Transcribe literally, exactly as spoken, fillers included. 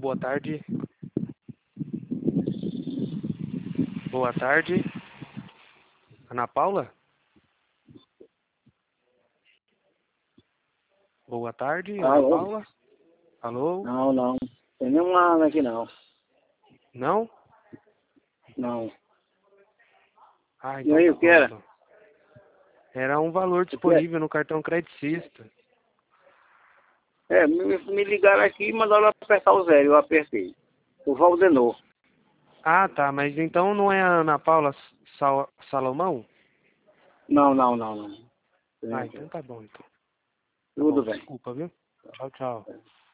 boa tarde. Boa tarde. Ana Paula? Boa tarde, Ana Alô? Paula? Alô? Não, não. Tem nenhuma Ana aqui não. Não? Não. Ah, E então aí, tá o que bom, era? então. Era um valor O que é? disponível no cartão credicista. É, me, me ligaram aqui e mandaram apertar o zero, eu apertei. O Valdenor. Ah, tá, mas então não é a Ana Paula Sal Salomão? Não, não, não, não. Ah, então tá bom, então. Tá Tudo bom, bem. desculpa, viu? Tchau, tchau.